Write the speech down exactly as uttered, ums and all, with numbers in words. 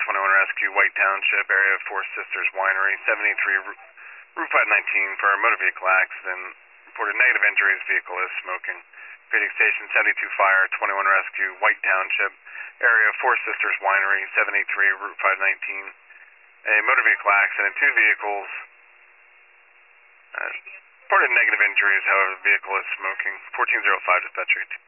twenty-one Rescue, White Township, area of Four Sisters Winery, seventy-three Route five nineteen for a motor vehicle accident. Reported negative injuries, vehicle is smoking. Phoenix Station seventy-two Fire, twenty-one Rescue, White Township, area of Four Sisters Winery, seventy-three Route five nineteen. A motor vehicle accident, two vehicles. Uh, reported negative injuries, however, the vehicle is smoking. fourteen oh five dispatcher.